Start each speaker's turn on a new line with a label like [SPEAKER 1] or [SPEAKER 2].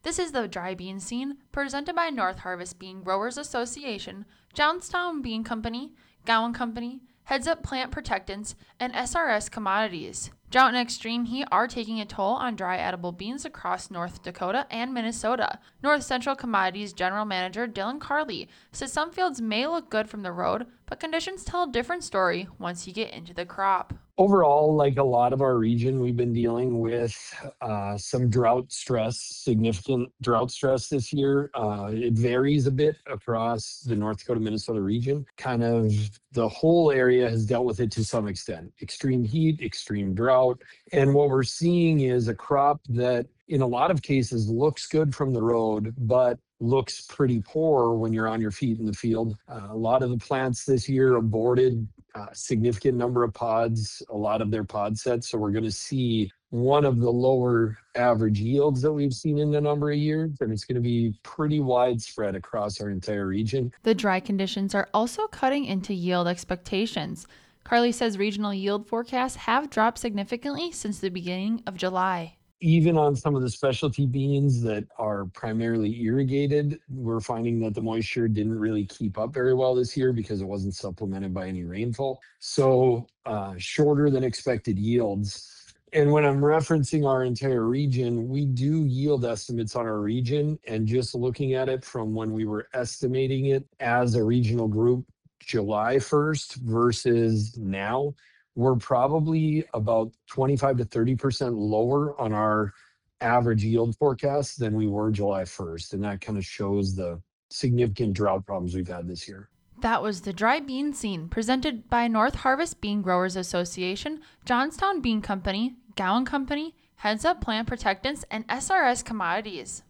[SPEAKER 1] This is the Dry Bean Scene, presented by North Harvest Bean Growers Association, Johnstown Bean Company, Gowan Company, Heads Up Plant Protectants, and SRS Commodities. Drought and extreme heat are taking a toll on dry edible beans across North Dakota and Minnesota. North Central Commodities General Manager Dylan Carley says some fields may look good from the road, but conditions tell a different story once you get into the crop.
[SPEAKER 2] Overall, like a lot of our region, we've been dealing with some drought stress, significant drought stress this year. It varies a bit across the North Dakota, Minnesota region. Kind of the whole area has dealt with it to some extent. Extreme heat, extreme drought. And what we're seeing is a crop that in a lot of cases looks good from the road, but looks pretty poor when you're on your feet in the field. A lot of the plants this year aborted significant number of pods, a lot of their pod sets. So we're going to see one of the lower average yields that we've seen in a number of years, and it's going to be pretty widespread across our entire region.
[SPEAKER 1] The dry conditions are also cutting into yield expectations. Carly says regional yield forecasts have dropped significantly since the beginning of July.
[SPEAKER 2] Even on some of the specialty beans that are primarily irrigated, we're finding that the moisture didn't really keep up very well this year because it wasn't supplemented by any rainfall. So shorter than expected yields. And when I'm referencing our entire region, we do yield estimates on our region. And just looking at it from when we were estimating it as a regional group, July 1st versus now, we're probably about 25 to 30% lower on our average yield forecast than we were July 1st. And that kind of shows the significant drought problems we've had this year.
[SPEAKER 1] That was the Dry Bean Scene, presented by North Harvest Bean Growers Association, Johnstown Bean Company, Gowan Company, Heads Up Plant Protectants, and SRS Commodities.